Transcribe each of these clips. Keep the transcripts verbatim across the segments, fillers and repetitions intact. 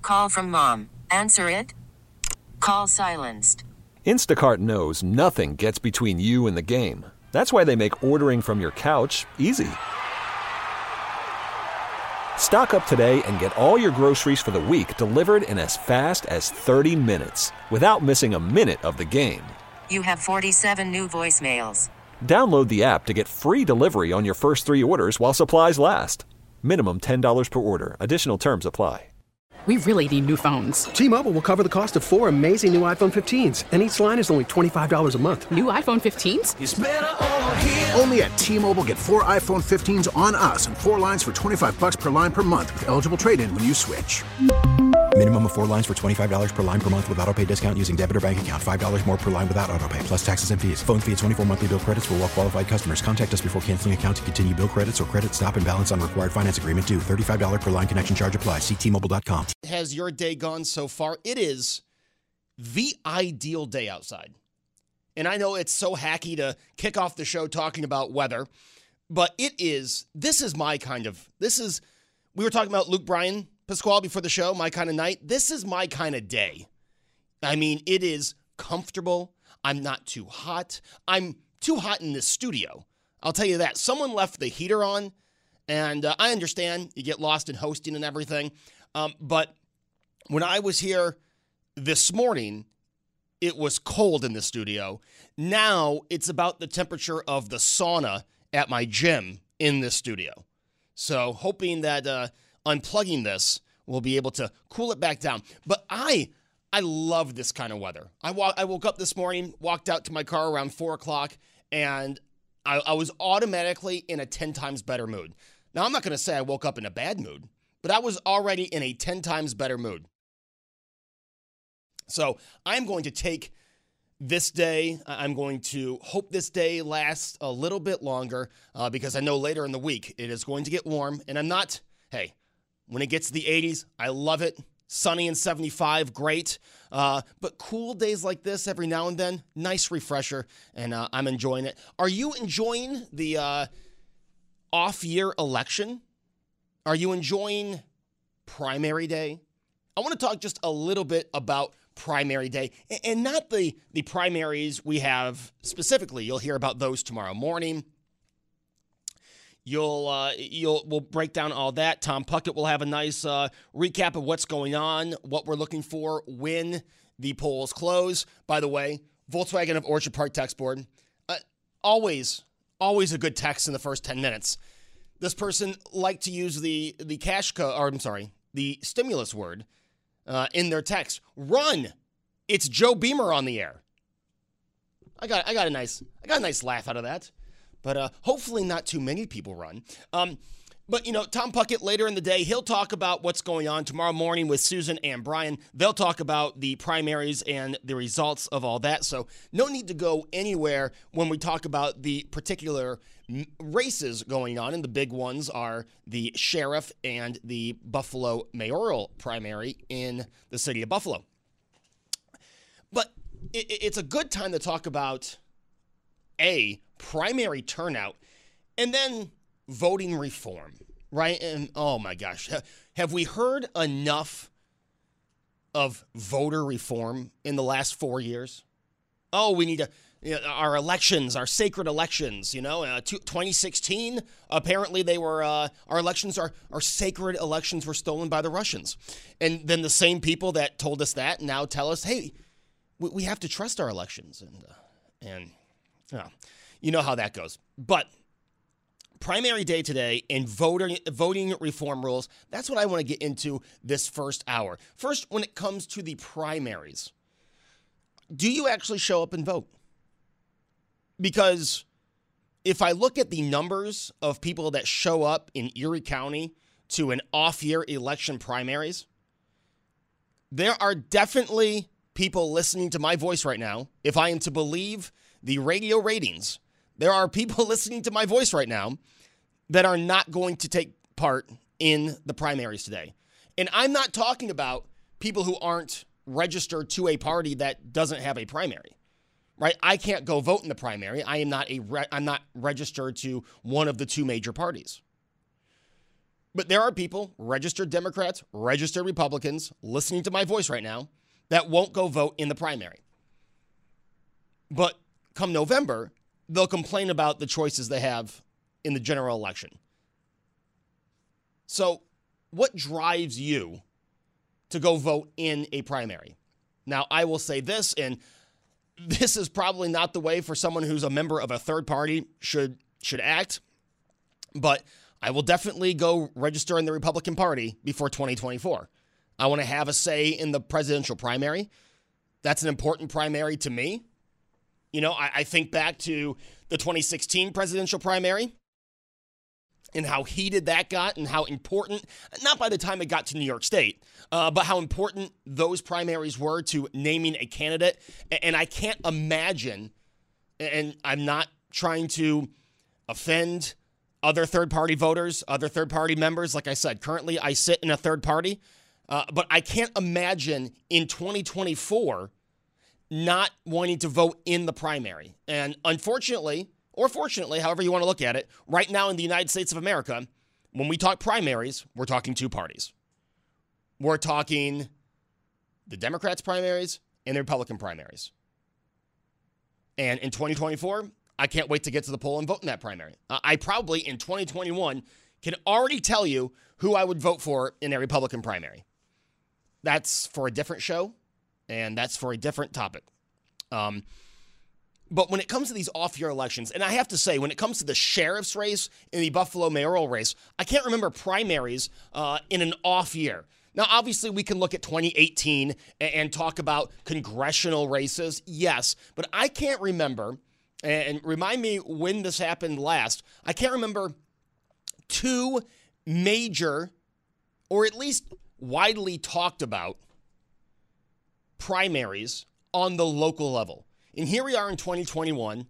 Call from mom. Answer it. Call silenced. Instacart knows nothing gets between you and the game. That's why they make ordering from your couch easy. Stock up today and get all your groceries for the week delivered in as fast as thirty minutes without missing a minute of the game. You have forty-seven new voicemails. Download the app to get free delivery on your first three orders while supplies last. Minimum ten dollars per order. Additional terms apply. We really need new phones. T-Mobile will cover the cost of four amazing new iPhone fifteens, and each line is only twenty-five dollars a month. New iPhone fifteens? It's better over here. Only at T-Mobile, get four iPhone fifteens on us and four lines for twenty-five bucks per line per month with eligible trade-in when you switch. Minimum of four lines for twenty-five dollars per line per month with autopay discount using debit or bank account. five dollars more per line without autopay, plus taxes and fees. Phone fee at twenty-four monthly bill credits for well-qualified customers. Contact us before canceling account to continue bill credits or credit stop and balance on required finance agreement due. thirty-five dollars per line connection charge applies. See T Mobile dot com. Has your day gone so far? It is the ideal day outside. And I know it's so hacky to kick off the show talking about weather, but it is, this is my kind of, this is, we were talking about Luke Bryan Pasquale before the show, my kind of night. This is my kind of day. I mean, it is comfortable. I'm not too hot. I'm too hot in this studio. I'll tell you that. Someone left the heater on, and uh, I understand you get lost in hosting and everything. Um, but when I was here this morning, it was cold in the studio. Now it's about the temperature of the sauna at my gym in this studio. So hoping that uh, unplugging this will be able to cool it back down. But I I love this kind of weather. I, wa- I woke up this morning, walked out to my car around four o'clock, and I, I was automatically in a ten times better mood. Now, I'm not going to say I woke up in a bad mood, but I was already in a ten times better mood. So I'm going to take this day. I'm going to hope this day lasts a little bit longer uh, because I know later in the week it is going to get warm. And I'm not, hey, when it gets to the eighties, I love it. Sunny and seventy-five, great. Uh, but cool days like this every now and then, nice refresher, and uh, I'm enjoying it. Are you enjoying the uh, off-year election? Are you enjoying primary day? I want to talk just a little bit about primary day, and not the, the primaries we have specifically. You'll hear about those tomorrow morning. You'll, uh, you'll, we'll break down all that. Tom Puckett will have a nice uh, recap of what's going on, what we're looking for when the polls close. By the way, Volkswagen of Orchard Park text board, uh, always, always a good text in the first ten minutes. This person liked to use the the cash code, or I'm sorry, the stimulus word uh, in their text. Run! It's Joe Beamer on the air. I got, I got a nice, I got a nice laugh out of that. But uh, hopefully not too many people run. Um, but, you know, Tom Puckett later in the day, he'll talk about what's going on tomorrow morning with Susan and Brian. They'll talk about the primaries and the results of all that. So no need to go anywhere when we talk about the particular m- races going on. And the big ones are the sheriff and the Buffalo mayoral primary in the city of Buffalo. But it, it's a good time to talk about, A, primary turnout, and then voting reform, right? And oh my gosh, have we heard enough of voter reform in the last four years? Oh, we need to, you know, our elections, our sacred elections, you know, uh, twenty sixteen, apparently they were, uh, our elections, are, our sacred elections were stolen by the Russians. And then the same people that told us that now tell us, hey, we, we have to trust our elections. And, uh, and, yeah. You know how that goes. But primary day today and voting voting reform rules, that's what I want to get into this first hour. First, when it comes to the primaries, do you actually show up and vote? Because if I look at the numbers of people that show up in Erie County to an off-year election primaries, there are definitely people listening to my voice right now. If I am to believe the radio ratings, there are people listening to my voice right now that are not going to take part in the primaries today. And I'm not talking about people who aren't registered to a party that doesn't have a primary, right? I can't go vote in the primary. I am not a re- I'm not registered to one of the two major parties. But there are people, registered Democrats, registered Republicans, listening to my voice right now, that won't go vote in the primary. But come November, they'll complain about the choices they have in the general election. So what drives you to go vote in a primary? Now, I will say this, and this is probably not the way for someone who's a member of a third party should should act, but I will definitely go register in the Republican Party before twenty twenty-four. I want to have a say in the presidential primary. That's an important primary to me. You know, I, I think back to the twenty sixteen presidential primary and how heated that got and how important, not by the time it got to New York State, uh, but how important those primaries were to naming a candidate. And I can't imagine, and I'm not trying to offend other third-party voters, other third-party members. Like I said, currently I sit in a third party, uh, but I can't imagine in twenty twenty-four not wanting to vote in the primary. And unfortunately, or fortunately, however you want to look at it, right now in the United States of America, when we talk primaries, we're talking two parties. We're talking the Democrats' primaries and the Republican primaries. And in twenty twenty-four, I can't wait to get to the poll and vote in that primary. I probably, in twenty twenty-one, can already tell you who I would vote for in a Republican primary. That's for a different show, and that's for a different topic. Um, but when it comes to these off-year elections, and I have to say, when it comes to the sheriff's race and the Buffalo mayoral race, I can't remember primaries uh, in an off year. Now, obviously, we can look at twenty eighteen and, and talk about congressional races, yes, but I can't remember, and remind me when this happened last, I can't remember two major, or at least widely talked about, primaries on the local level. And here we are in twenty twenty-one,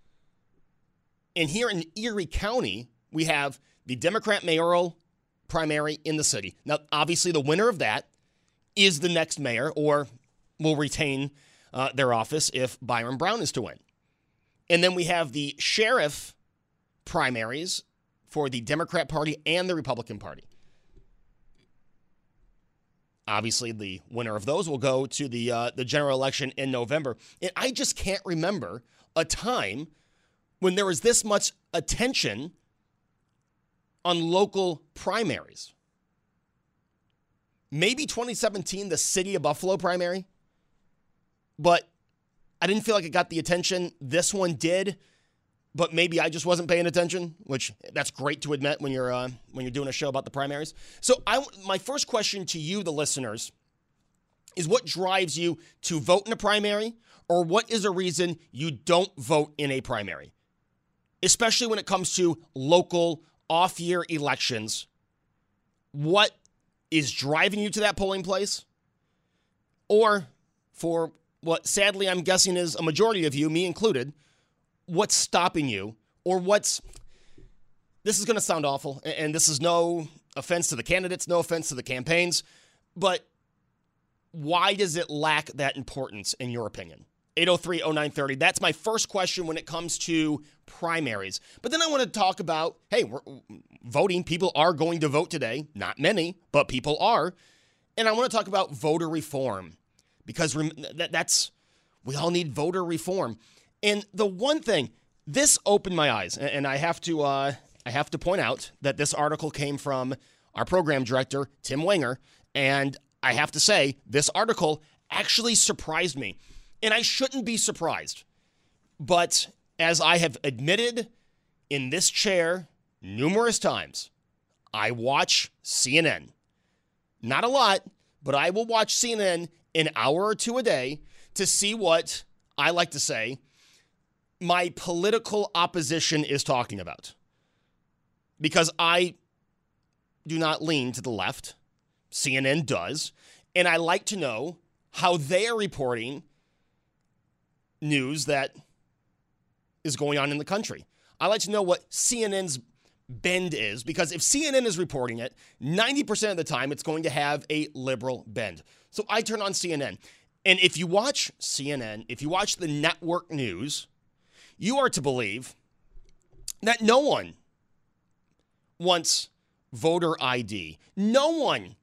and here in Erie County, we have the Democrat mayoral primary in the city. Now, obviously, the winner of that is the next mayor, or will retain uh, their office if Byron Brown is to win. And then we have the sheriff primaries for the Democrat Party and the Republican Party. Obviously, the winner of those will go to the uh, the general election in November. And I just can't remember a time when there was this much attention on local primaries. Maybe twenty seventeen, the city of Buffalo primary, but I didn't feel like it got the attention this one did. But maybe I just wasn't paying attention, which that's great to admit when you're uh, when you're doing a show about the primaries. So I, my first question to you, the listeners, is what drives you to vote in a primary, or what is a reason you don't vote in a primary? Especially when it comes to local off-year elections. What is driving you to that polling place? Or for what sadly I'm guessing is a majority of you, me included, what's stopping you, or what's, this is going to sound awful, and this is no offense to the candidates, no offense to the campaigns, but why does it lack that importance in your opinion? eight oh three oh nine thirty, that's my first question when it comes to primaries. But then I want to talk about, hey, we're voting, people are going to vote today, not many, but people are, and I want to talk about voter reform, because that's, we all need voter reform. And the one thing, this opened my eyes, and I have to uh, I have to point out that this article came from our program director, Tim Wenger, and I have to say, this article actually surprised me. And I shouldn't be surprised, but as I have admitted in this chair numerous times, I watch C N N. Not a lot, but I will watch C N N an hour or two a day to see what I like to say my political opposition is talking about. Because I do not lean to the left. C N N does. And I like to know how they are reporting news that is going on in the country. I like to know what C N N's bend is, because if C N N is reporting it, ninety percent of the time it's going to have a liberal bend. So I turn on C N N. And if you watch C N N, if you watch the network news, you are to believe that no one wants voter I D. No one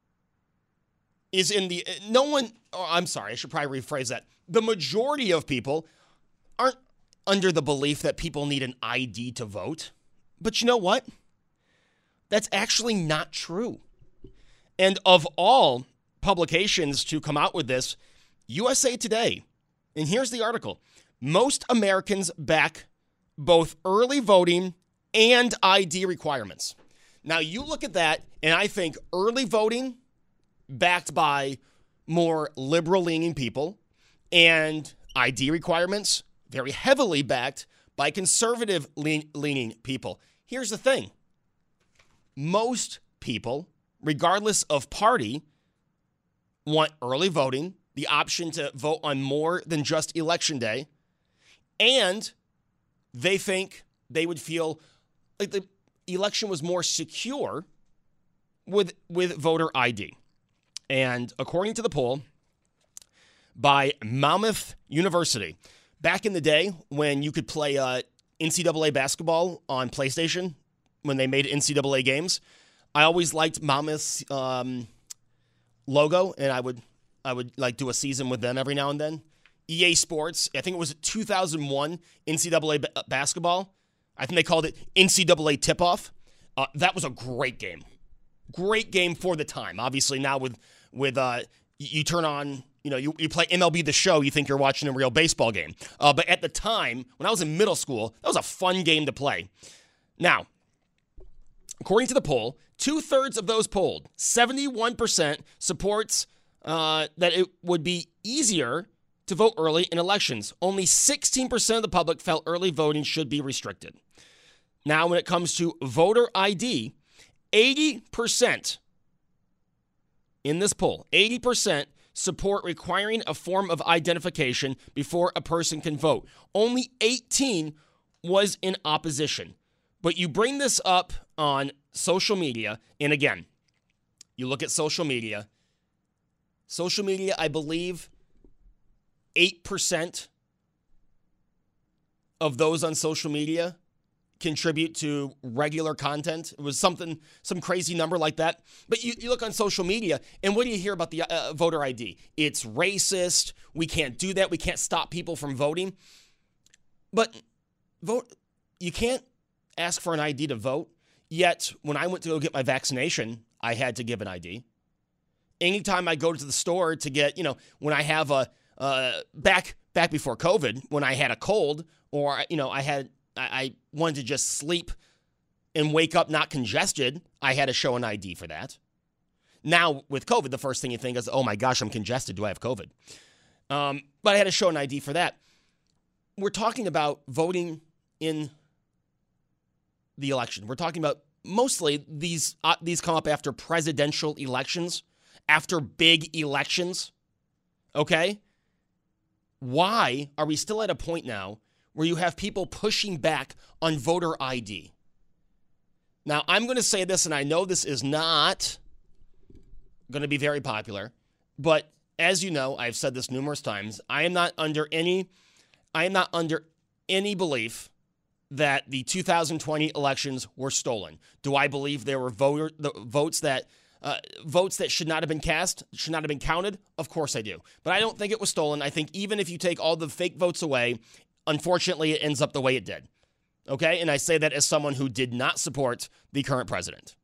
is in the, no one, oh, I'm sorry, I should probably rephrase that. The majority of people aren't under the belief that people need an I D to vote. But you know what? That's actually not true. And of all publications to come out with this, U S A Today, and here's the article, most Americans back both early voting and I D requirements. Now you look at that and I think early voting backed by more liberal-leaning people and I D requirements very heavily backed by conservative-leaning people. Here's the thing. Most people, regardless of party, want early voting, the option to vote on more than just election day, and they think they would feel like the election was more secure with, with voter I D. And according to the poll by Monmouth University, back in the day when you could play uh, N C double A basketball on PlayStation, when they made N C double A games, I always liked Monmouth's um, logo, and I would I would like do a season with them every now and then. E A Sports, I think it was two thousand one N C double A b- basketball. I think they called it N C double A Tip-Off. Uh, that was a great game. Great game for the time. Obviously now with, with uh, you turn on, you know, you, you play M L B The Show, you think you're watching a real baseball game. Uh, but at the time, when I was in middle school, that was a fun game to play. Now, according to the poll, two-thirds of those polled, seventy-one percent supports uh, that it would be easier to vote early in elections. Only sixteen percent of the public felt early voting should be restricted. Now, when it comes to voter I D, eighty percent in this poll, eighty percent support requiring a form of identification before a person can vote. Only eighteen was in opposition. But you bring this up on social media, and again, you look at social media. Social media, I believe, eight percent of those on social media contribute to regular content. It was something, some crazy number like that. But you, you look on social media, and what do you hear about the uh, voter I D? It's racist. We can't do that. We can't stop people from voting. But vote, you can't ask for an I D to vote. Yet, when I went to go get my vaccination, I had to give an I D. Anytime I go to the store to get, you know, when I have a, uh, back back before COVID, when I had a cold or, you know, I had, I, I wanted to just sleep and wake up not congested, I had to show an I D for that. Now, with COVID, the first thing you think is, oh my gosh, I'm congested. Do I have COVID? Um, but I had to show an I D for that. We're talking about voting in the election. We're talking about mostly these uh, these come up after presidential elections, after big elections. Okay? Why are we still at a point now where you have people pushing back on voter I D? Now, I'm going to say this, and I know this is not going to be very popular, but as you know, I've said this numerous times, I am not under any I am not under any belief that the two thousand twenty elections were stolen. Do I believe there were voter the votes that uh, votes that should not have been cast, should not have been counted? Of course I do. But I don't think it was stolen. I think even if you take all the fake votes away, unfortunately it ends up the way it did. Okay? And I say that as someone who did not support the current president.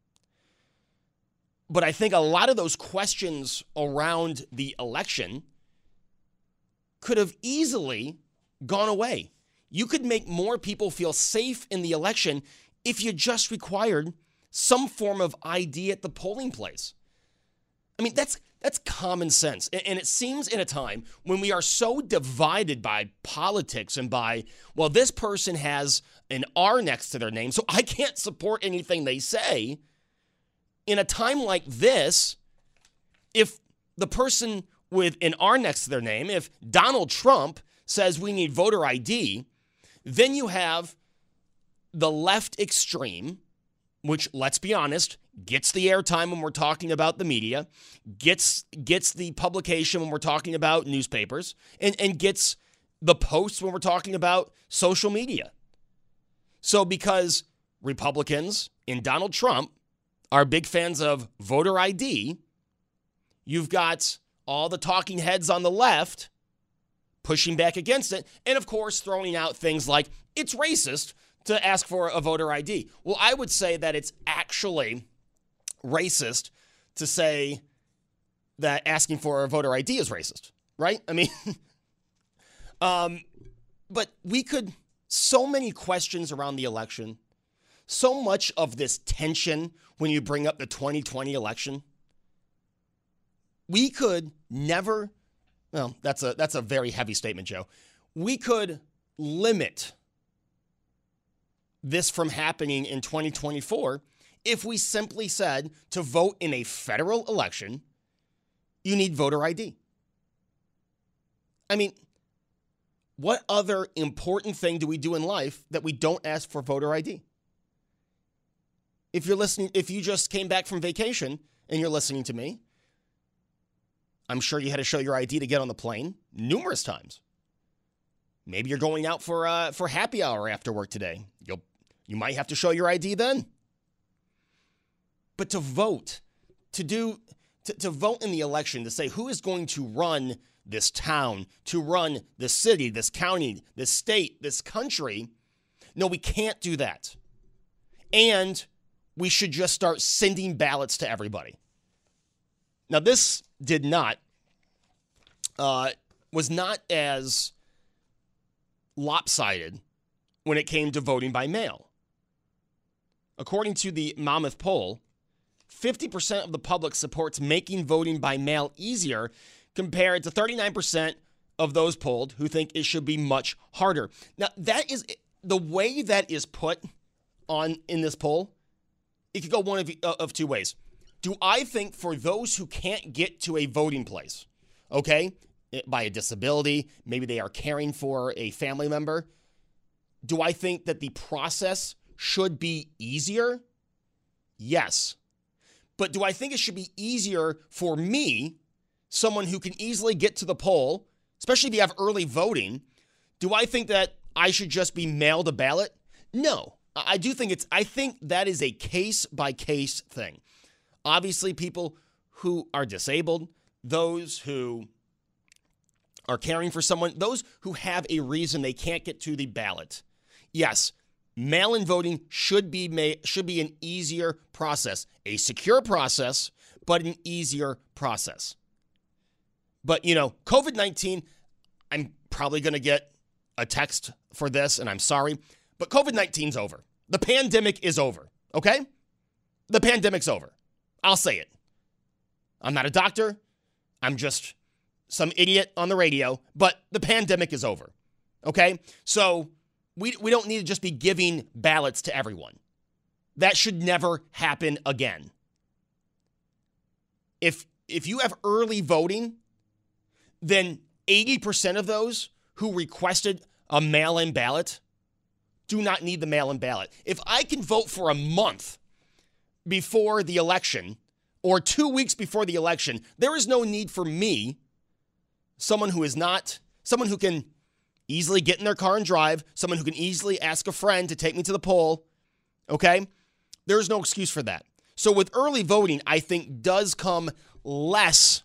But I think a lot of those questions around the election could have easily gone away. You could make more people feel safe in the election if you just required some form of I D at the polling place. I mean, that's that's common sense. And it seems in a time when we are so divided by politics and by, well, this person has an R next to their name, so I can't support anything they say. In a time like this, if the person with an R next to their name, if Donald Trump says we need voter I D, then you have the left extreme, which, let's be honest, gets the airtime when we're talking about the media, gets gets the publication when we're talking about newspapers, and, and gets the posts when we're talking about social media. So because Republicans and Donald Trump are big fans of voter I D. You've got all the talking heads on the left pushing back against it, and of course throwing out things like it's racist to ask for a voter I D. Well, I would say that it's actually racist to say that asking for a voter I D is racist, right? I mean, um, but we could, so many questions around the election, so much of this tension when you bring up the twenty twenty election. We could never, well, that's a that's a very heavy statement, Joe. We could limit this from happening in twenty twenty-four if we simply said to vote in a federal election, you need voter I D. I mean, what other important thing do we do in life that we don't ask for voter I D? If you're listening, if you just came back from vacation and you're listening to me, I'm sure you had to show your I D to get on the plane numerous times. Maybe you're going out for uh, for happy hour after work today. You'll you might have to show your I D then. But to vote, to do to, to vote in the election, to say who is going to run this town, to run this city, this county, this state, this country, no, we can't do that. And we should just start sending ballots to everybody. Now, this did not, uh, was not as lopsided when it came to voting by mail. According to the Monmouth poll, fifty percent of the public supports making voting by mail easier compared to thirty-nine percent of those polled who think it should be much harder. Now, that is the way that is put on in this poll. It could go one of, of two ways. Do I think for those who can't get to a voting place, okay, by a disability, maybe they are caring for a family member, do I think that the process should be easier? Yes. But do I think it should be easier for me, someone who can easily get to the poll, especially if you have early voting? Do I think that I should just be mailed a ballot? No. I do think it's, I think that is a case-by-case thing. Obviously, people who are disabled, those who are caring for someone, those who have a reason they can't get to the ballot. Yes, mail-in voting should be ma- should be an easier process, a secure process, but an easier process. But, you know, covid nineteen, I'm probably going to get a text for this, and I'm sorry, but covid nineteen's over. The pandemic is over, okay? The pandemic's over. I'll say it. I'm not a doctor. I'm just some idiot on the radio, but the pandemic is over, okay? So we we don't need to just be giving ballots to everyone. That should never happen again. If if you have early voting, then eighty percent of those who requested a mail-in ballot do not need the mail-in ballot. If I can vote for a month before the election or two weeks before the election, there is no need for me, someone who is not, someone who can easily get in their car and drive, someone who can easily ask a friend to take me to the poll, okay? There's no excuse for that. So with early voting, I think does come less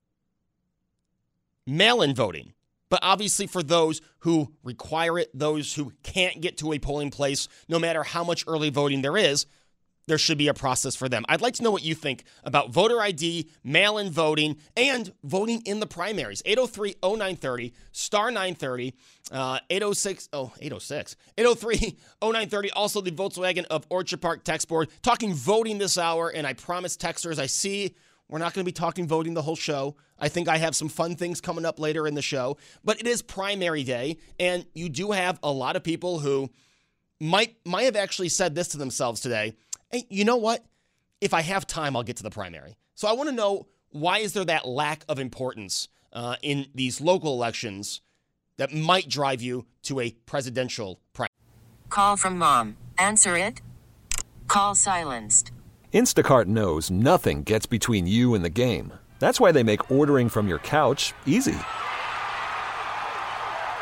mail-in voting. But obviously for those who require it, those who can't get to a polling place, no matter how much early voting there is, there should be a process for them. I'd like to know what you think about voter I D, mail-in voting, and voting in the primaries. eight oh three oh nine thirty, star nine thirty, uh, eight oh six, oh, eight oh six, eight oh three oh nine thirty, also the Volkswagen of Orchard Park text board. Talking voting this hour, and I promise texters, I see we're not going to be talking voting the whole show. I think I have some fun things coming up later in the show, but it is primary day, and you do have a lot of people who might might have actually said this to themselves today. Hey, you know what? If I have time, I'll get to the primary. So I want to know, why is there that lack of importance uh, in these local elections that might drive you to a presidential primary? Call from mom. Answer it. Call silenced. Instacart knows nothing gets between you and the game. That's why they make ordering from your couch easy.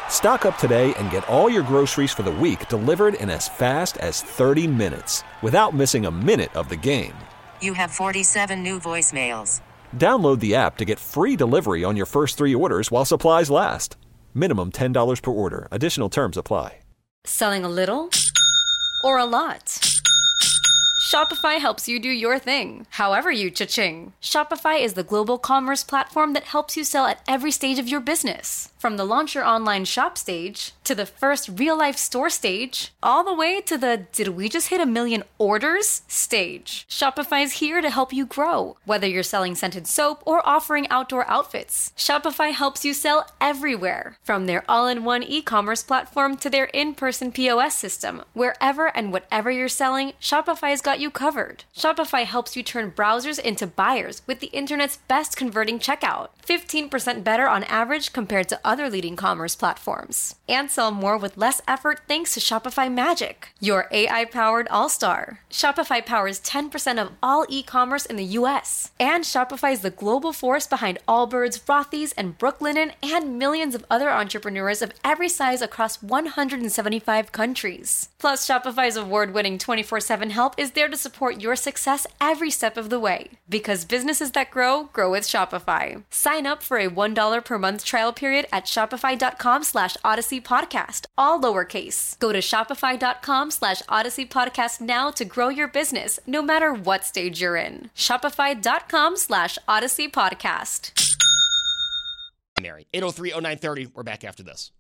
Stock up today and get all your groceries for the week delivered in as fast as thirty minutes without missing a minute of the game. You have forty-seven new voicemails. Download the app to get free delivery on your first three orders while supplies last. Minimum ten dollars per order. Additional terms apply. Selling a little or a lot? Shopify helps you do your thing, however you cha-ching. Shopify is the global commerce platform that helps you sell at every stage of your business. From the launch your online shop stage, to the first real-life store stage, all the way to the did we just hit a million orders stage. Shopify is here to help you grow. Whether you're selling scented soap or offering outdoor outfits, Shopify helps you sell everywhere. From their all-in-one e-commerce platform to their in-person P O S system, wherever and whatever you're selling, Shopify's got you covered. Shopify helps you turn browsers into buyers with the internet's best converting checkout. fifteen percent better on average compared to other leading commerce platforms. And sell more with less effort thanks to Shopify Magic, your A I-powered all-star. Shopify powers ten percent of all e-commerce in the U S. And Shopify is the global force behind Allbirds, Rothy's, and Brooklinen, and millions of other entrepreneurs of every size across one hundred seventy-five countries. Plus, Shopify's award-winning twenty-four seven help is there to support your success every step of the way. Because businesses that grow, grow with Shopify. Sign up for a one dollar per month trial period at shopify.com slash Odyssey Podcast, all lowercase. Go to shopify.com slash Odyssey Podcast now to grow your business, no matter what stage you're in. Shopify.com slash Odyssey Podcast. Mary, eight oh three oh nine thirty. We're back after this.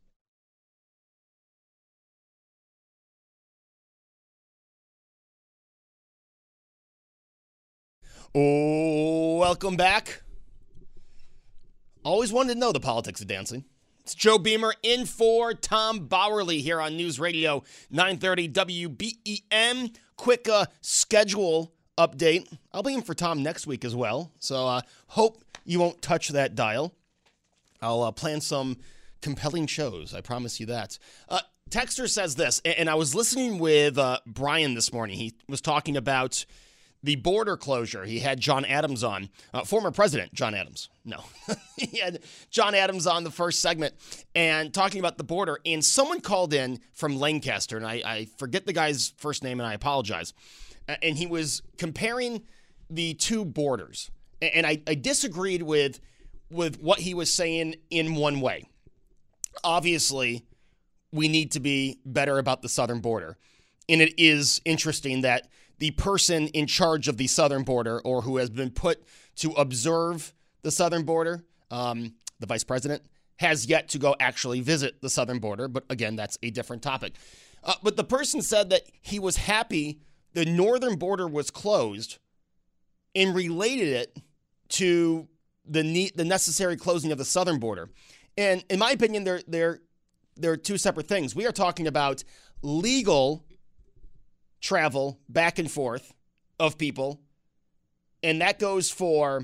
Oh, welcome back. Always wanted to know the politics of dancing. It's Joe Beamer in for Tom Bowerly here on News Radio nine thirty W B E M. Quick uh, schedule update. I'll be in for Tom next week as well, so uh, hope you won't touch that dial. I'll uh, plan some compelling shows. I promise you that. Uh, Texter says this, and I was listening with uh, Brian this morning. He was talking about the border closure. He had John Adams on, uh, former President John Adams. No, he had John Adams on the first segment and talking about the border. And someone called in from Lancaster, and I, I forget the guy's first name, and I apologize. And he was comparing the two borders. And I, I disagreed with, with what he was saying in one way. Obviously, we need to be better about the southern border. And it is interesting that the person in charge of the southern border, or who has been put to observe the southern border, um, the vice president, has yet to go actually visit the southern border. But again, that's a different topic. Uh, but the person said that he was happy the northern border was closed and related it to the ne- the necessary closing of the southern border. And in my opinion, they're, they're, they're two separate things. We are talking about legal travel back and forth of people, and that goes for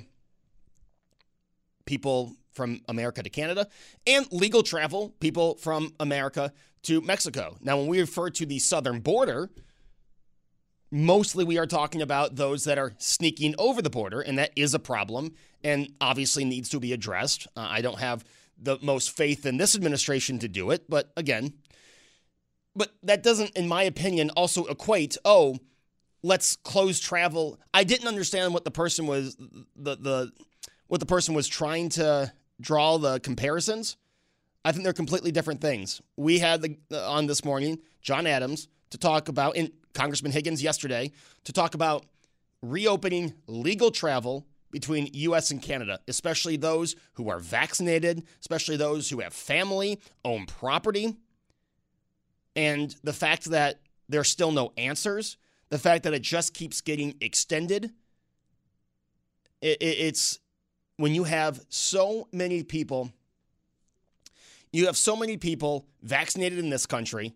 people from America to Canada, and legal travel, people from America to Mexico. Now, when we refer to the southern border, mostly we are talking about those that are sneaking over the border, and that is a problem and obviously needs to be addressed. Uh, I don't have the most faith in this administration to do it, but again, But that doesn't, in my opinion, also equate, oh, let's close travel. I didn't understand what the person was the the what the person was trying to draw the comparisons. I think they're completely different things. We had the, uh, on this morning John Adams to talk about, and Congressman Higgins yesterday, to talk about reopening legal travel between U S and Canada, especially those who are vaccinated, especially those who have family, own property. And the fact that there's still no answers, the fact that it just keeps getting extended, it, it, it's when you have so many people, you have so many people vaccinated in this country,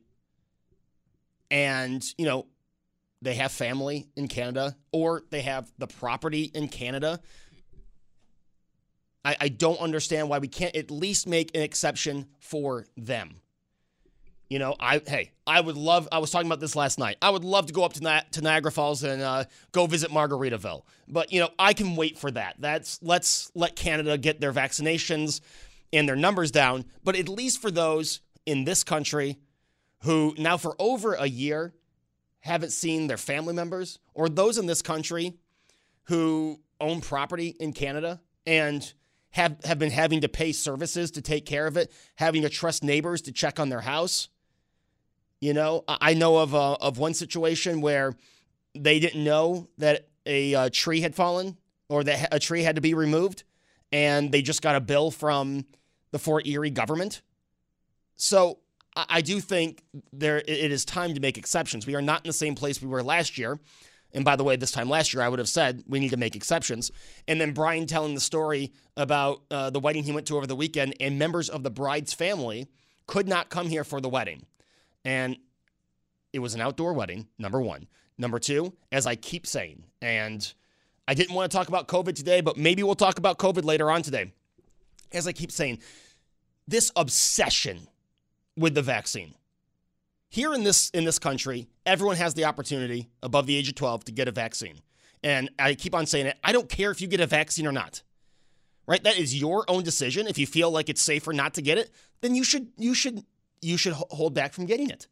and, you know, they have family in Canada, or they have the property in Canada. I, I don't understand why we can't at least make an exception for them. You know, I hey, I would love, I was talking about this last night. I would love to go up to, Ni- to Niagara Falls and uh, go visit Margaritaville. But, you know, I can wait for that. That's, let's let Canada get their vaccinations and their numbers down. But at least for those in this country who now for over a year haven't seen their family members, or those in this country who own property in Canada and have, have been having to pay services to take care of it, having to trust neighbors to check on their house. You know, I know of uh, of one situation where they didn't know that a uh, tree had fallen or that a tree had to be removed, and they just got a bill from the Fort Erie government. So I, I do think there it is time to make exceptions. We are not in the same place we were last year. And by the way, this time last year, I would have said we need to make exceptions. And then Brian telling the story about uh, the wedding he went to over the weekend, and members of the bride's family could not come here for the wedding. And it was an outdoor wedding, number one. Number two, as I keep saying, and I didn't want to talk about COVID today, but maybe we'll talk about COVID later on today. As I keep saying, this obsession with the vaccine. Here in this in this country, everyone has the opportunity above the age of twelve to get a vaccine. And I keep on saying it, I don't care if you get a vaccine or not. Right? That is your own decision. If you feel like it's safer not to get it, then you should you should you should hold back from getting it.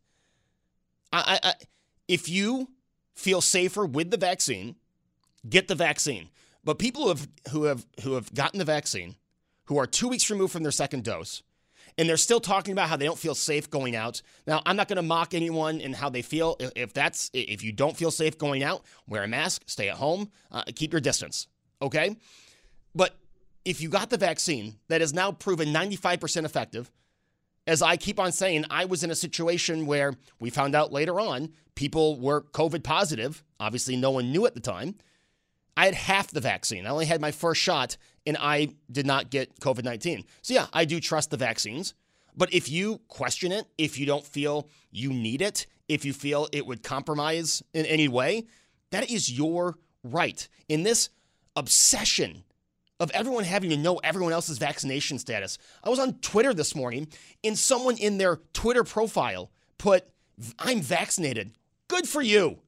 I, I, if you feel safer with the vaccine, get the vaccine. But people who have who have who have gotten the vaccine, who are two weeks removed from their second dose, and they're still talking about how they don't feel safe going out. Now, I'm not going to mock anyone in how they feel. If that's if you don't feel safe going out, wear a mask, stay at home, uh, keep your distance, okay? But if you got the vaccine that is now proven ninety-five percent effective, as I keep on saying, I was in a situation where we found out later on people were COVID positive. Obviously, no one knew at the time. I had half the vaccine. I only had my first shot, and I did not get COVID nineteen. So yeah, I do trust the vaccines. But if you question it, if you don't feel you need it, if you feel it would compromise in any way, that is your right. In this obsession of everyone having to know everyone else's vaccination status. I was on Twitter this morning, and someone in their Twitter profile put, "I'm vaccinated." Good for you.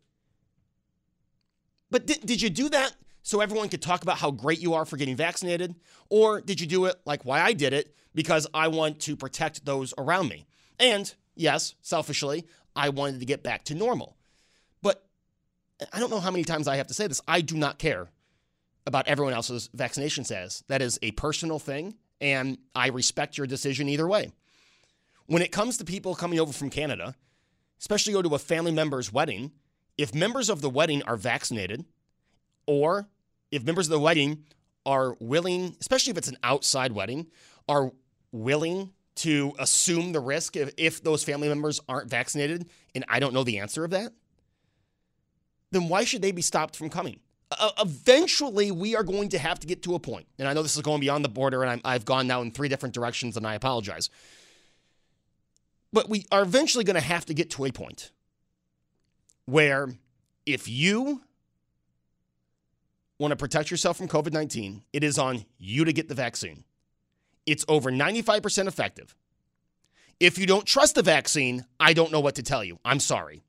But did, did you do that so everyone could talk about how great you are for getting vaccinated? Or did you do it like why I did it, because I want to protect those around me? And yes, selfishly, I wanted to get back to normal. But I don't know how many times I have to say this. I do not care about everyone else's vaccination status. That is a personal thing, and I respect your decision either way. When it comes to people coming over from Canada, especially go to a family member's wedding, if members of the wedding are vaccinated, or if members of the wedding are willing, especially if it's an outside wedding, are willing to assume the risk if, if those family members aren't vaccinated, and I don't know the answer of that, then why should they be stopped from coming? Uh, eventually, we are going to have to get to a point, and I know this is going beyond the border, and I'm, I've gone now in three different directions, and I apologize. But we are eventually going to have to get to a point where if you want to protect yourself from COVID nineteen, it is on you to get the vaccine. It's over ninety-five percent effective. If you don't trust the vaccine, I don't know what to tell you. I'm sorry.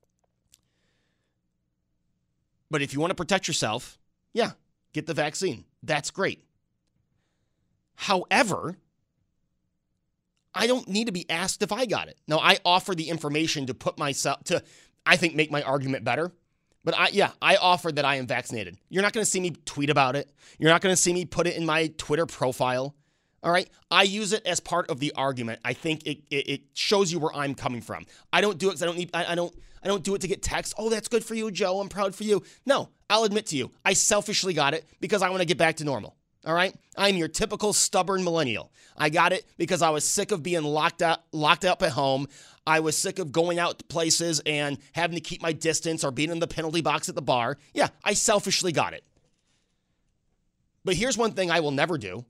But if you want to protect yourself, yeah, get the vaccine. That's great. However, I don't need to be asked if I got it. Now, I offer the information to put myself, to, I think, make my argument better. But I, yeah, I offer that I am vaccinated. You're not going to see me tweet about it. You're not going to see me put it in my Twitter profile. All right? I use it as part of the argument. I think it it, it shows you where I'm coming from. I don't do it because I don't need, I, I don't, I don't do it to get text. Oh, that's good for you, Joe. I'm proud for you. No, I'll admit to you, I selfishly got it because I want to get back to normal. All right? I'm your typical stubborn millennial. I got it because I was sick of being locked up, locked up at home. I was sick of going out to places and having to keep my distance or being in the penalty box at the bar. Yeah, I selfishly got it. But here's one thing I will never do,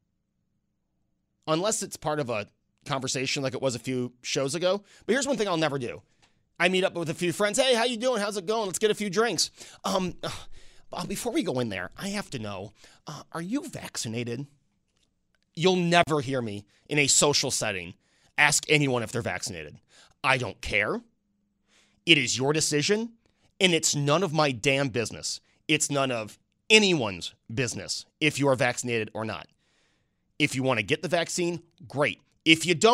unless it's part of a conversation like it was a few shows ago. But here's one thing I'll never do. I meet up with a few friends. Hey, how you doing? How's it going? Let's get a few drinks. Um... Uh, before we go in there, I have to know, uh, are you vaccinated? You'll never hear me in a social setting ask anyone if they're vaccinated. I don't care. It is your decision, and it's none of my damn business. It's none of anyone's business if you are vaccinated or not. If you want to get the vaccine, great. If you don't,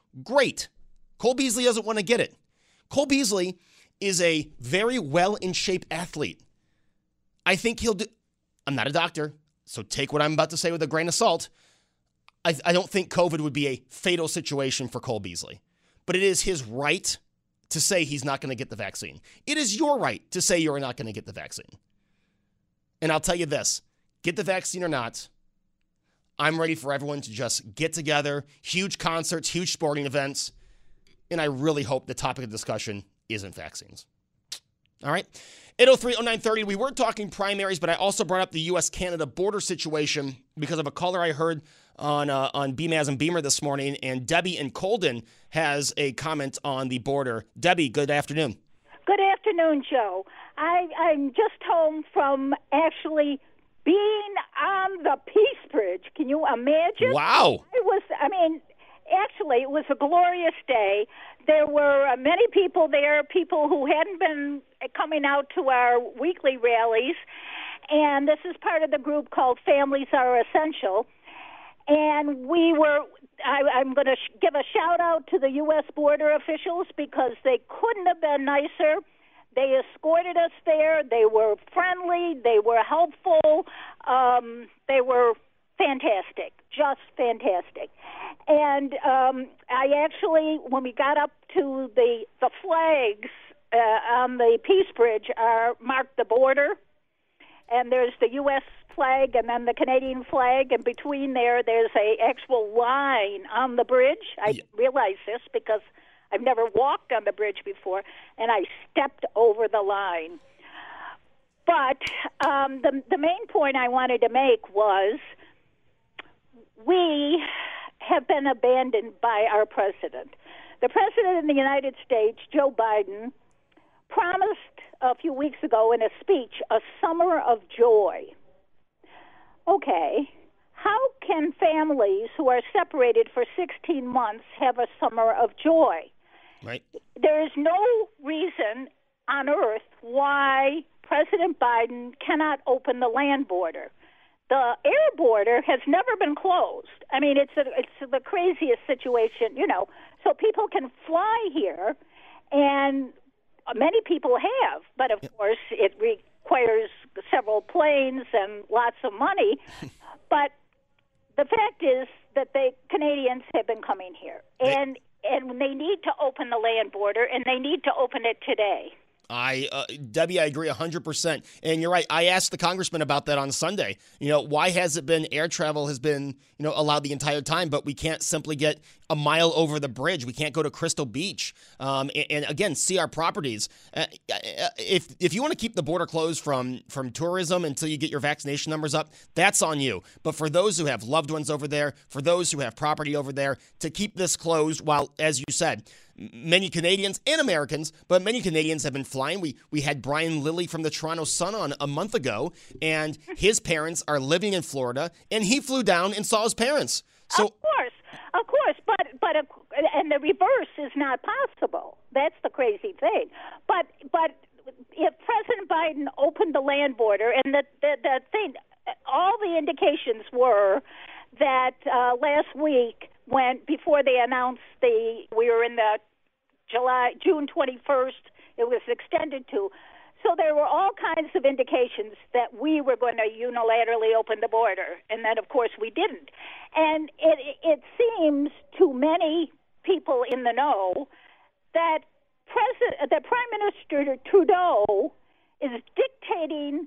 Great. Cole Beasley doesn't want to get it. Cole Beasley is a very well-in-shape athlete. I think he'll do... I'm not a doctor, so take what I'm about to say with a grain of salt. I, I don't think COVID would be a fatal situation for Cole Beasley. But it is his right to say he's not going to get the vaccine. It is your right to say you're not going to get the vaccine. And I'll tell you this, get the vaccine or not, I'm ready for everyone to just get together, huge concerts, huge sporting events, and I really hope the topic of discussion isn't vaccines. All right? eight oh three oh nine thirty, we were talking primaries, but I also brought up the U S Canada border situation because of a caller I heard on uh, on B M A S and Beamer this morning, and Debbie in Colden has a comment on the border. Debbie, good afternoon. Good afternoon, Joe. I, I'm just home from actually being on the Peace Bridge. Can you imagine? Wow. It was, I mean, actually, it was a glorious day. There were uh, many people there, people who hadn't been coming out to our weekly rallies, and this is part of the group called Families Are Essential. And we were, I, I'm going to sh- give a shout out to the U S border officials because they couldn't have been nicer. They escorted us there. They were friendly. They were helpful. Um, they were fantastic, just fantastic. And um, I actually, when we got up to the, the flags uh, on the Peace Bridge, are marked the border. And there's the U S flag and then the Canadian flag, and between there, there's a actual line on the bridge. I yeah. realize this because I've never walked on the bridge before, and I stepped over the line. But um, the the main point I wanted to make was we have been abandoned by our president. The president of the United States, Joe Biden, promised a few weeks ago in a speech a summer of joy. Okay, how can families who are separated for sixteen months have a summer of joy? Right. There is no reason on earth why President Biden cannot open the land border. The air border has never been closed. I mean, it's a, it's the craziest situation, you know. So people can fly here, and many people have, but of course it requires several planes and lots of money. But the fact is that the Canadians have been coming here, and and they need to open the land border, and they need to open it today. I, uh, Debbie, I agree one hundred percent. And you're right. I asked the congressman about that on Sunday. You know, why has it been air travel has been, you know, allowed the entire time, but we can't simply get a mile over the bridge. We can't go to Crystal Beach um, and, and, again, see our properties. Uh, if if you want to keep the border closed from, from tourism until you get your vaccination numbers up, that's on you. But for those who have loved ones over there, for those who have property over there, to keep this closed while, as you said, many Canadians and Americans, but many Canadians have been flying. We we had Brian Lilly from the Toronto Sun on a month ago, and his parents are living in Florida, and he flew down and saw his parents. So, of course, of course, but but and the reverse is not possible. That's the crazy thing. But but if President Biden opened the land border, and the the, the thing, all the indications were that uh, last week, when before they announced the we were in the July June twenty-first, it was extended to. So there were all kinds of indications that we were going to unilaterally open the border, and then of course we didn't. And it it seems to many people in the know that President, that Prime Minister Trudeau is dictating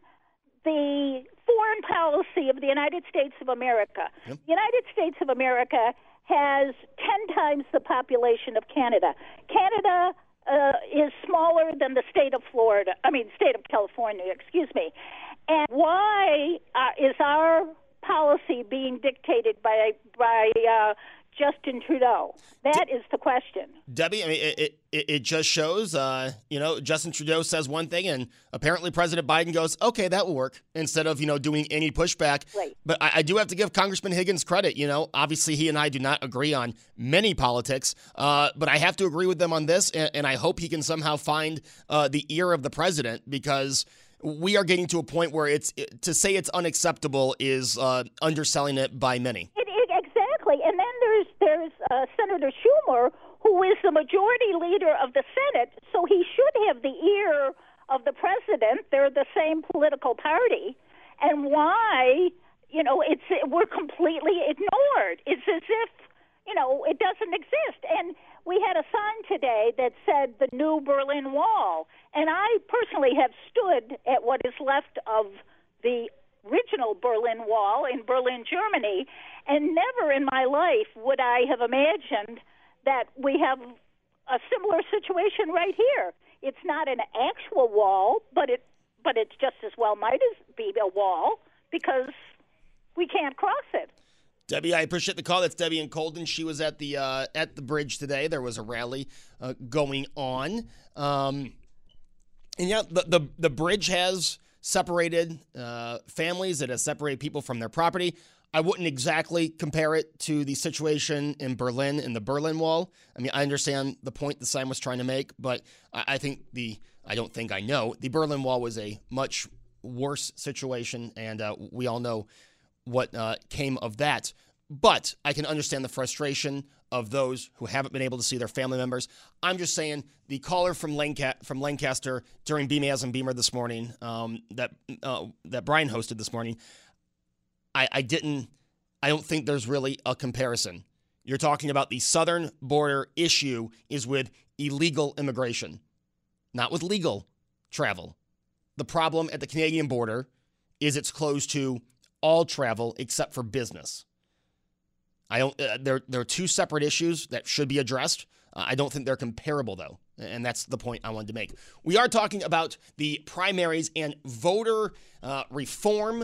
the foreign policy of the United States of America. Yep. The United States of America has ten times the population of Canada. Canada uh, is smaller than the state of Florida, I mean, state of California, excuse me. And why uh, is our policy being dictated by, by uh, Justin Trudeau? That De- is the question. Debbie, I mean, it it, it just shows, uh, you know, Justin Trudeau says one thing, and apparently President Biden goes, okay, that will work, instead of, you know, doing any pushback. Right. But I, I do have to give Congressman Higgins credit. You know, obviously he and I do not agree on many politics, uh, but I have to agree with them on this, and, and I hope he can somehow find uh, the ear of the president, because we are getting to a point where it's to say it's unacceptable is uh, underselling it by many. It, it, exactly. And then there's there's uh, Senator Schumer, Schumer, who is the majority leader of the Senate, so he should have the ear of the president. They're the same political party. And why, you know, it's we're completely ignored. It's as if, you know, it doesn't exist. And we had a sign today that said the new Berlin Wall. And I personally have stood at what is left of the original Berlin Wall in Berlin, Germany, and never in my life would I have imagined that we have a similar situation right here. It's not an actual wall, but it but it just as well might as be a wall because we can't cross it. Debbie, I appreciate the call. That's Debbie in Colden. She was at the uh, at the bridge today. There was a rally uh, going on, um, and yeah, the, the the bridge has separated uh, families. It has separated people from their property. I wouldn't exactly compare it to the situation in Berlin in the Berlin Wall. I mean, I understand the point the sign was trying to make, but I, I think the I don't think I know the Berlin Wall was a much worse situation, and uh, we all know what uh, came of that. But I can understand the frustration of those who haven't been able to see their family members. I'm just saying the caller from Lanca- from Lancaster during B M A S and Beamer this morning um, that uh, that Brian hosted this morning, I, I didn't, I don't think there's really a comparison. You're talking about the southern border issue is with illegal immigration, not with legal travel. The problem at the Canadian border is it's closed to all travel except for business. I don't. Uh, they're they're two separate issues that should be addressed. Uh, I don't think they're comparable though, and that's the point I wanted to make. We are talking about the primaries and voter uh, reform.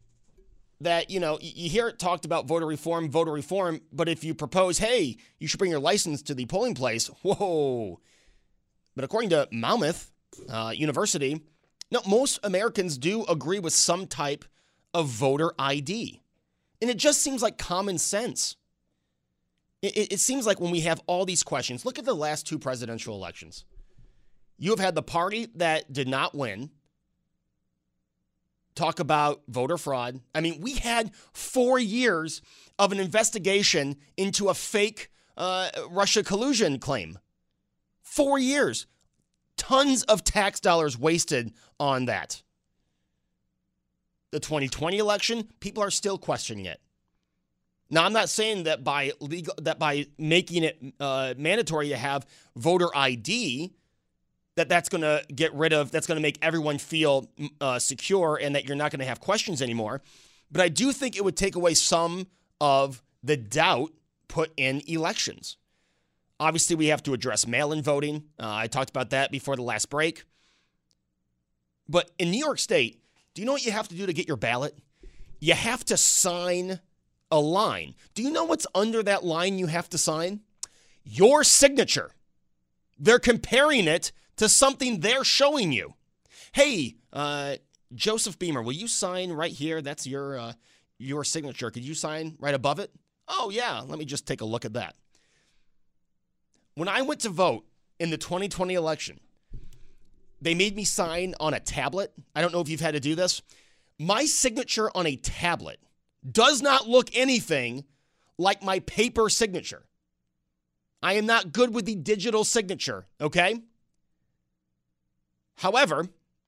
That, you know, you hear it talked about voter reform, voter reform, but if you propose, hey, you should bring your license to the polling place, whoa. But according to Monmouth uh, University, no, most Americans do agree with some type of voter I D. And it just seems like common sense. It, it, it seems like when we have all these questions, look at the last two presidential elections. You have had the party that did not win talk about voter fraud. I mean, we had four years of an investigation into a fake uh, Russia collusion claim. Four years. Tons of tax dollars wasted on that. The twenty twenty election, people are still questioning it. Now, I'm not saying that by legal, that by making it uh, mandatory to have voter I D, that that's going to get rid of, that's going to make everyone feel uh, secure and that you're not going to have questions anymore. But I do think it would take away some of the doubt put in elections. Obviously, we have to address mail-in voting. Uh, I talked about that before the last break. But in New York State, do you know what you have to do to get your ballot? You have to sign a line. Do you know what's under that line you have to sign? Your signature. They're comparing it to something they're showing you. Hey, uh, Joseph Beamer, will you sign right here? That's your uh, your signature. Could you sign right above it? Oh, yeah. Let me just take a look at that. When I went to vote in the twenty twenty election, they made me sign on a tablet. I don't know if you've had to do this. My signature on a tablet does not look anything like my paper signature. I am not good with the digital signature, okay? However,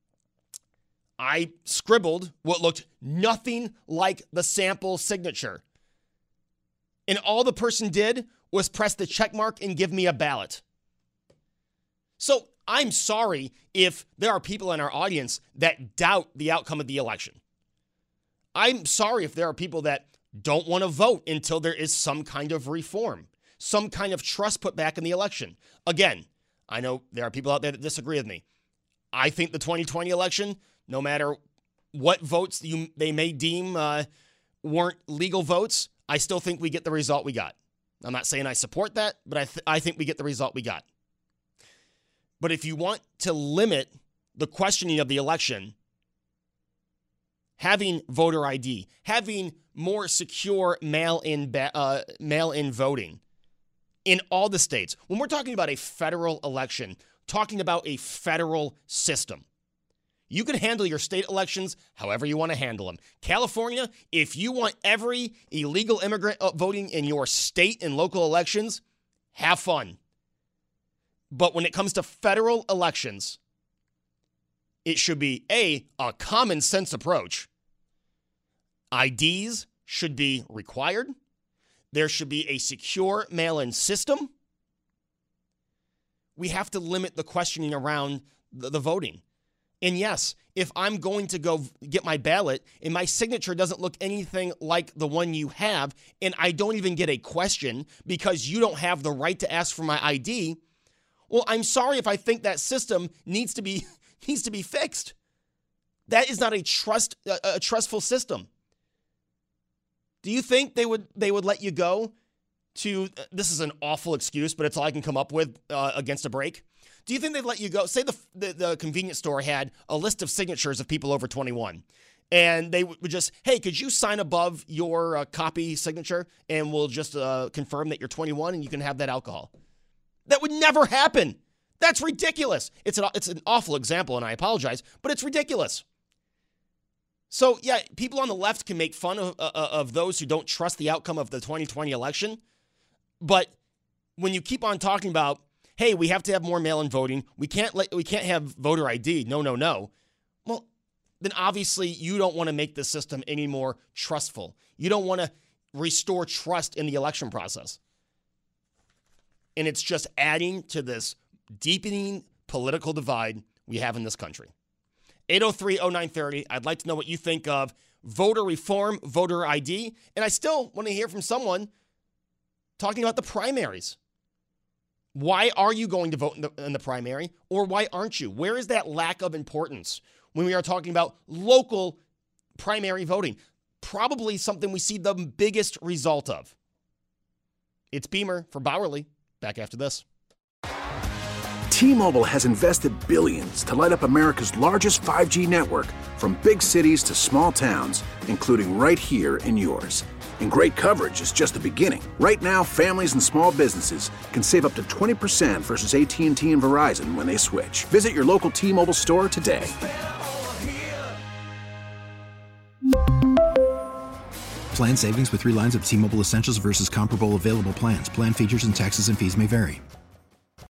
I scribbled what looked nothing like the sample signature. And all the person did was press the check mark and give me a ballot. So I'm sorry if there are people in our audience that doubt the outcome of the election. I'm sorry if there are people that don't want to vote until there is some kind of reform, some kind of trust put back in the election. Again, I know there are people out there that disagree with me. I think the twenty twenty election, no matter what votes you they may deem uh, weren't legal votes, I still think we get the result we got. I'm not saying I support that, but I th- I think we get the result we got. But if you want to limit the questioning of the election, having voter I D, having more secure mail-in ba- uh, mail-in voting in all the states, when we're talking about a federal election, talking about a federal system, you can handle your state elections however you want to handle them. California, if you want every illegal immigrant voting in your state and local elections, Have fun. But when it comes to federal elections, it should be A, a common sense approach. I Ds should be required. There should be a secure mail-in system. We have to limit the questioning around the, the voting. And yes, if I'm going to go get my ballot and my signature doesn't look anything like the one you have, and I don't even get a question because you don't have the right to ask for my I D, well, I'm sorry if I think that system needs to be needs to be fixed. That is not a trust a, a trustful system. Do you think they would they would let you go to, this is an awful excuse, but it's all I can come up with uh, against a break. Do you think they'd let you go? Say the, the the convenience store had a list of signatures of people over twenty-one, and they would just, hey, could you sign above your uh, copy signature, and we'll just uh, confirm that you're twenty-one and you can have that alcohol? That would never happen. That's ridiculous. It's an, it's an awful example, and I apologize, but it's ridiculous. So, yeah, people on the left can make fun of, uh, of those who don't trust the outcome of the twenty twenty election, but when you keep on talking about, hey, we have to have more mail-in voting, we can't let, we can't have voter I D, no, no, no, well, then obviously you don't want to make the system any more trustful. You don't want to restore trust in the election process. And it's just adding to this deepening political divide we have in this country. eight oh three oh nine three oh, I'd like to know what you think of voter reform, voter I D, and I still want to hear from someone talking about the primaries. Why are you going to vote in the, in the primary, or why aren't you? Where is that lack of importance when we are talking about local primary voting? Probably something we see the biggest result of. It's Beamer for Bowerly. Back after this. T-Mobile has invested billions to light up America's largest five G network, from big cities to small towns, including right here in yours. And great coverage is just the beginning. Right now, families and small businesses can save up to twenty percent versus A T and T and Verizon when they switch. Visit your local T-Mobile store today. Plan savings with three lines of T-Mobile Essentials versus comparable available plans. Plan features and taxes and fees may vary.